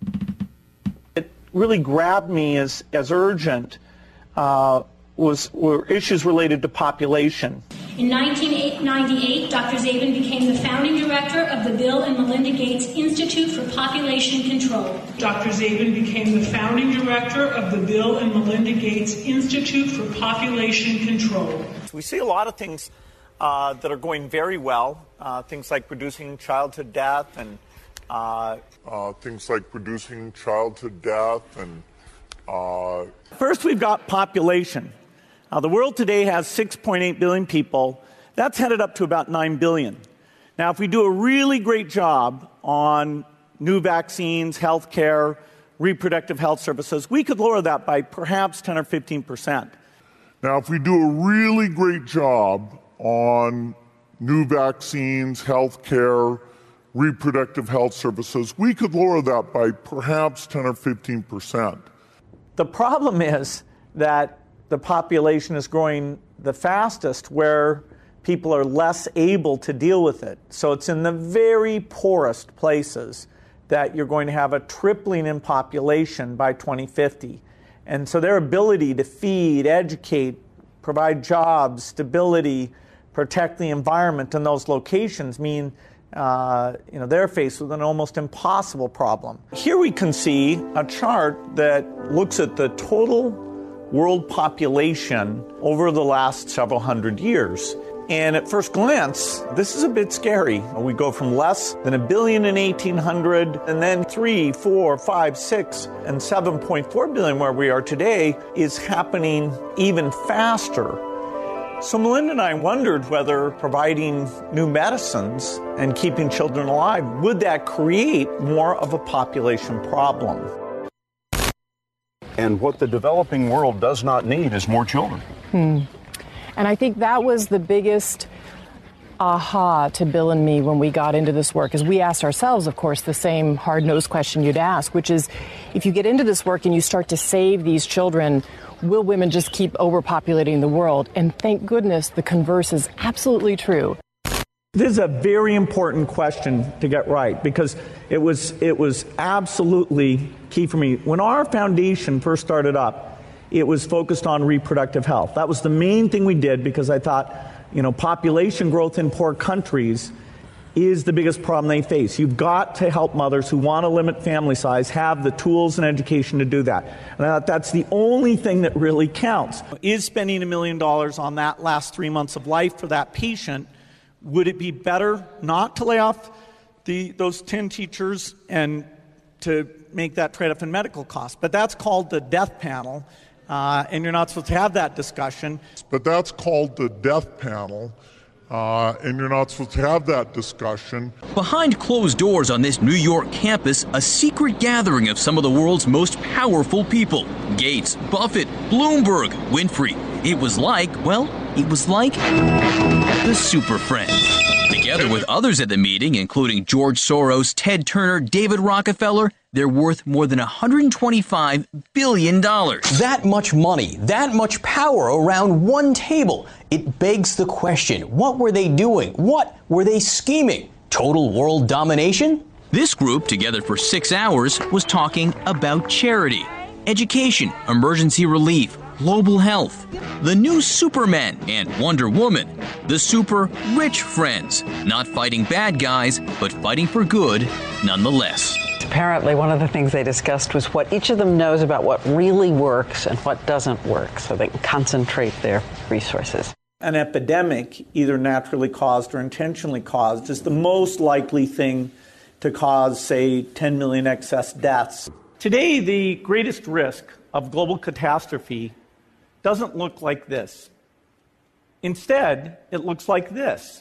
It really grabbed me as, as urgent uh, was were issues related to population. In nineteen ninety-eight, Doctor Zabin became the founding director of the Bill and Melinda Gates Institute for Population Control. Doctor Zabin became the founding director of the Bill and Melinda Gates Institute for Population Control. We see a lot of things uh, that are going very well, uh, things like reducing childhood death and uh, uh, things like reducing childhood death and uh... First, we've got population. Uh, the world today has six point eight billion people. That's headed up to about nine billion. Now, if we do a really great job on new vaccines, health care, reproductive health services, we could lower that by perhaps ten or fifteen percent. Now, if we do a really great job on new vaccines, health care, reproductive health services, we could lower that by perhaps ten or fifteen percent. The problem is that the population is growing the fastest where people are less able to deal with it. So it's in the very poorest places that you're going to have a tripling in population by twenty fifty. And so their ability to feed, educate, provide jobs, stability, protect the environment in those locations mean uh, you know, they're faced with an almost impossible problem. Here we can see a chart that looks at the total world population over the last several hundred years. And at first glance, this is a bit scary. We go from less than a billion in eighteen hundred, and then three, four, five, six, and seven point four billion where we are today is happening even faster. So Melinda and I wondered whether providing new medicines and keeping children alive, would that create more of a population problem? And what the developing world does not need is more children. Hmm. And I think that was the biggest aha to Bill and me when we got into this work, is we asked ourselves, of course, the same hard-nosed question you'd ask, which is, if you get into this work and you start to save these children, will women just keep overpopulating the world? And thank goodness the converse is absolutely true. This is a very important question to get right, because it was it was absolutely key for me. When our foundation first started up, it was focused on reproductive health. That was the main thing we did, because I thought, you know, population growth in poor countries is the biggest problem they face. You've got to help mothers who want to limit family size have the tools and education to do that. And I thought that's the only thing that really counts. Is spending a million dollars on that last three months of life for that patient, would it be better not to lay off the, those ten teachers and to make that trade-off in medical costs? But that's called the death panel, uh, and you're not supposed to have that discussion. But that's called the death panel, uh, and you're not supposed to have that discussion. Behind closed doors on this New York campus, a secret gathering of some of the world's most powerful people. Gates, Buffett, Bloomberg, Winfrey. It was like, well, it was like the Super Friends. Together with others at the meeting, including George Soros, Ted Turner, David Rockefeller, they're worth more than one hundred twenty-five billion dollars. That much money, that much power around one table. It begs the question, what were they doing? What were they scheming? Total world domination? This group, together for six hours, was talking about charity, education, emergency relief, global health, the new Superman and Wonder Woman, the super rich friends, not fighting bad guys, but fighting for good nonetheless. Apparently, one of the things they discussed was what each of them knows about what really works and what doesn't work, so they can concentrate their resources. An epidemic, either naturally caused or intentionally caused, is the most likely thing to cause, say, ten million excess deaths. Today, the greatest risk of global catastrophe doesn't look like this. Instead, it looks like this.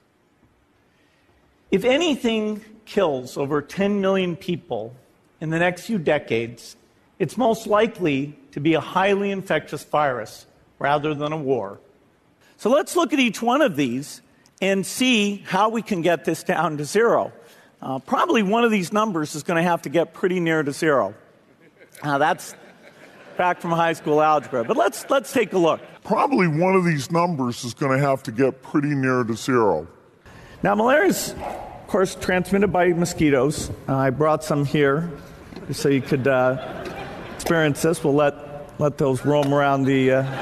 If anything kills over ten million people in the next few decades, it's most likely to be a highly infectious virus rather than a war. So let's look at each one of these and see how we can get this down to zero. Uh, probably one of these numbers is going to have to get pretty near to zero. Uh, that's back from high school algebra. But let's let's take a look. Probably one of these numbers is going to have to get pretty near to zero. Now, malaria is, of course, transmitted by mosquitoes. Uh, I brought some here so you could uh, experience this. We'll let, let those roam around the uh,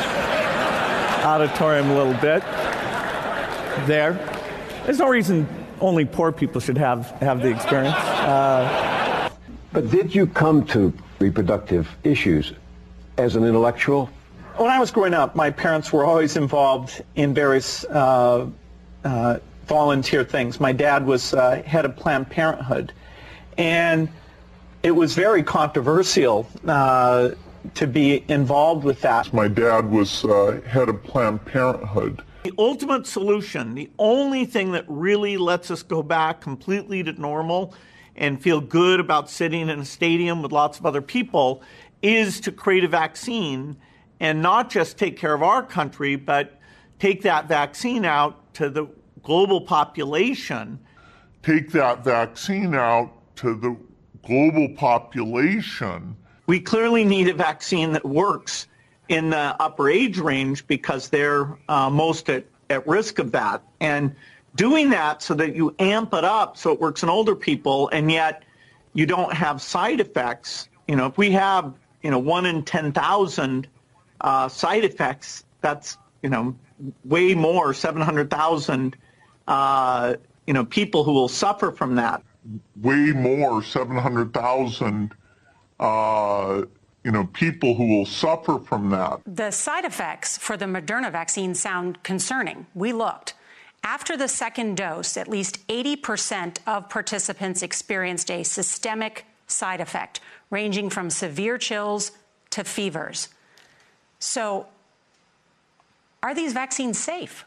auditorium a little bit. There. There's no reason only poor people should have, have the experience. Uh, but did you come to reproductive issues as an intellectual? When I was growing up, my parents were always involved in various uh, uh, volunteer things. My dad was uh, head of Planned Parenthood, and it was very controversial uh, to be involved with that. My dad was uh, head of Planned Parenthood. The ultimate solution, the only thing that really lets us go back completely to normal and feel good about sitting in a stadium with lots of other people, is to create a vaccine and not just take care of our country, but take that vaccine out to the global population. Take that vaccine out to the global population. We clearly need a vaccine that works in the upper age range because they're uh, most at, at risk of that. And doing that so that you amp it up so it works in older people and yet you don't have side effects. You know, if we have, you know, one in ten thousand uh, side effects, that's, you know, way more, seven hundred thousand, uh, you know, people who will suffer from that. Way more, seven hundred thousand, uh, you know, people who will suffer from that. The side effects for the Moderna vaccine sound concerning. We looked. After the second dose, at least eighty percent of participants experienced a systemic side effect, ranging from severe chills to fevers. So, are these vaccines safe?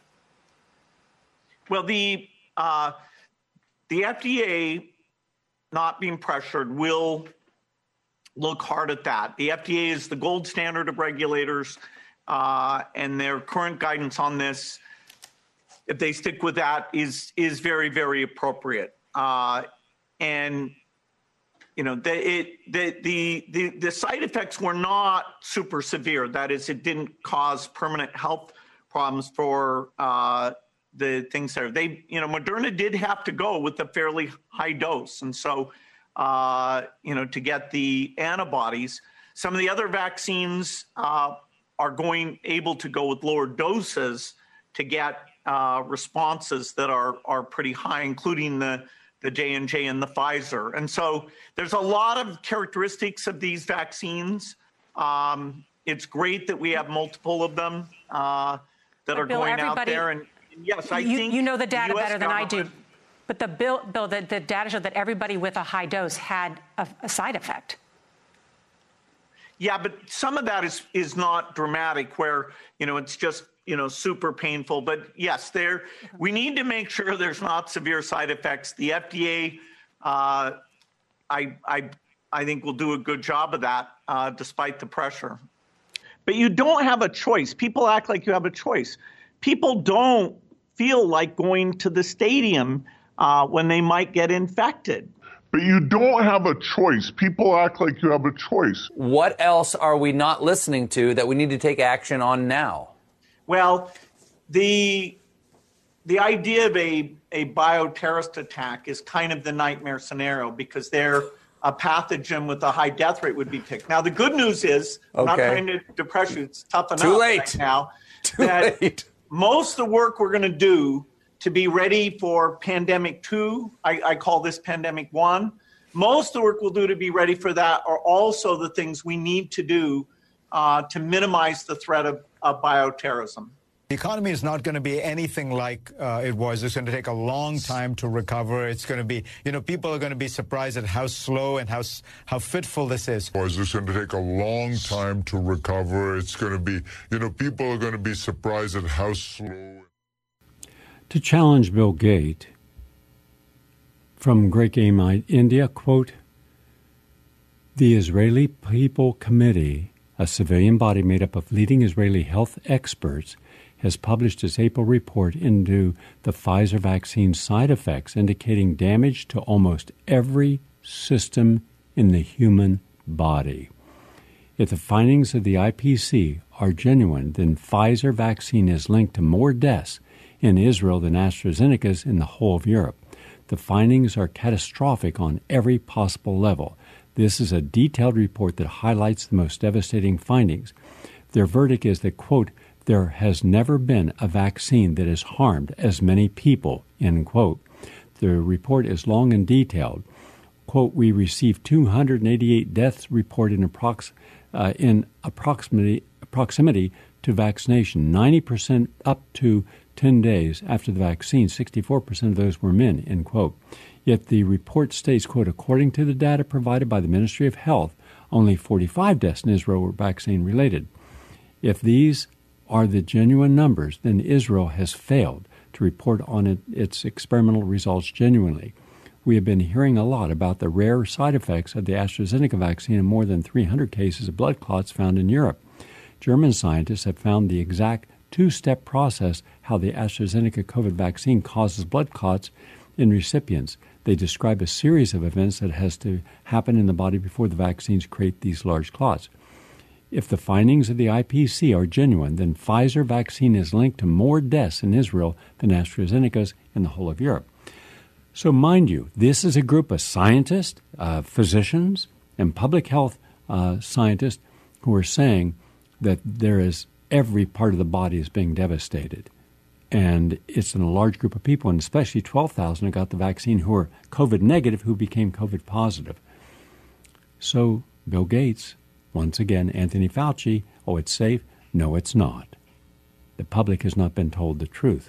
Well, the uh, the F D A, not being pressured, will look hard at that. The F D A is the gold standard of regulators, uh, and their current guidance on this, if they stick with that, is is very, very appropriate. Uh, and you know, the, it, the the the the side effects were not super severe. That is, it didn't cause permanent health problems for uh, the things there. They, you know, Moderna did have to go with a fairly high dose, and so. Uh, you know, to get the antibodies. Some of the other vaccines uh, are going able to go with lower doses to get uh, responses that are are pretty high, including the the J and J and the Pfizer. And so there's a lot of characteristics of these vaccines. Um, it's great that we have multiple of them uh, that but are Bill, going out there. And yes, I you, think you know the data U S better than I do. government- But the bill, Bill the, the data showed that everybody with a high dose had a, a side effect. Yeah, but some of that is is not dramatic, where you know it's just you know super painful. But yes, there we need to make sure there's not severe side effects. The F D A, uh, I I I think will do a good job of that, uh, despite the pressure. But you don't have a choice. People act like you have a choice. People don't feel like going to the stadium Uh, when they might get infected. But you don't have a choice. People act like you have a choice. What else are we not listening to that we need to take action on now? Well, the the idea of a, a bioterrorist attack is kind of the nightmare scenario because they're a pathogen with a high death rate would be picked. Now, the good news is, I'm not Okay. trying to depress you, it's tough enough Too late. right now, Too that late. most of the work we're going to do to be ready for pandemic two, I, I call this pandemic one, most of the work we'll do to be ready for that are also the things we need to do uh, to minimize the threat of, of bioterrorism. The economy is not going to be anything like uh, it was. It's going to take a long time to recover. It's going to be, you know, people are going to be surprised at how slow and how how fitful this is. It's going to take a long time to recover. It's going to be, you know, people are going to be surprised at how slow. To challenge Bill Gates, from Great Game India, quote, the Israeli People Committee, a civilian body made up of leading Israeli health experts, has published its April report into the Pfizer vaccine's side effects, indicating damage to almost every system in the human body. If the findings of the I P C are genuine, then Pfizer vaccine is linked to more deaths in Israel than AstraZeneca's in the whole of Europe. The findings are catastrophic on every possible level. This is a detailed report that highlights the most devastating findings. Their verdict is that, quote, there has never been a vaccine that has harmed as many people, end quote. The report is long and detailed. Quote, we received two hundred eighty-eight deaths reported in, approx- uh, in approximately, proximity to vaccination, ninety percent up to ten days after the vaccine. sixty-four percent of those were men, end quote. Yet the report states, quote, according to the data provided by the Ministry of Health, only forty-five deaths in Israel were vaccine-related. If these are the genuine numbers, then Israel has failed to report on it, its experimental results genuinely. We have been hearing a lot about the rare side effects of the AstraZeneca vaccine and more than three hundred cases of blood clots found in Europe. German scientists have found the exact two-step process how the AstraZeneca COVID vaccine causes blood clots in recipients. They describe a series of events that has to happen in the body before the vaccines create these large clots. If the findings of the I P C are genuine, then Pfizer vaccine is linked to more deaths in Israel than AstraZeneca's in the whole of Europe. So mind you, this is a group of scientists, uh, physicians, and public health uh, scientists who are saying that there is every part of the body is being devastated. And it's in a large group of people, and especially twelve thousand who got the vaccine who are COVID negative, who became COVID positive. So Bill Gates, once again, Anthony Fauci, oh, it's safe. No, it's not. The public has not been told the truth.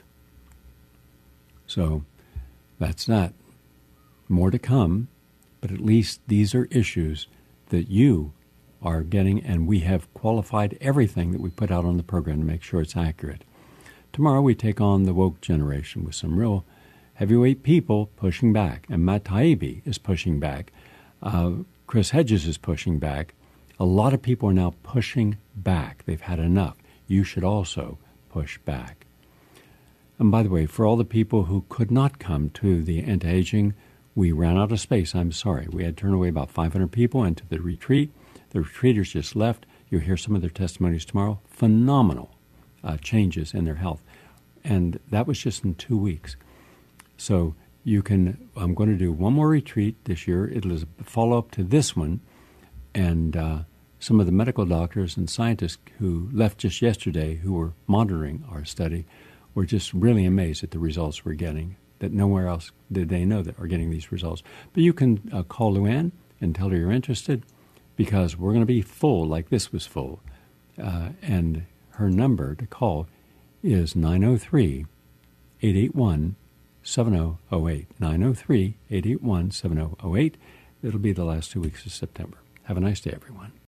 So that's that. More to come, but at least these are issues that you are getting, and we have qualified everything that we put out on the program to make sure it's accurate. Tomorrow we take on the woke generation with some real heavyweight people pushing back, and Matt Taibbi is pushing back. Uh, Chris Hedges is pushing back. A lot of people are now pushing back. They've had enough. You should also push back. And by the way, for all the people who could not come to the anti-aging, we ran out of space. I'm sorry. We had turned away about five hundred people into the retreat. The retreaters just left. You'll hear some of their testimonies tomorrow. Phenomenal uh, changes in their health. And that was just in two weeks. So you can, I'm going to do one more retreat this year. It is a follow-up to this one. And uh, some of the medical doctors and scientists who left just yesterday, who were monitoring our study, were just really amazed at the results we're getting, that nowhere else did they know that are getting these results. But you can uh, call Luann and tell her you're interested, because we're going to be full like this was full. Uh, and her number to call is nine oh three, eight eight one, seven oh oh eight. nine oh three, eight eight one, seven oh oh eight. It'll be the last two weeks of September. Have a nice day, everyone.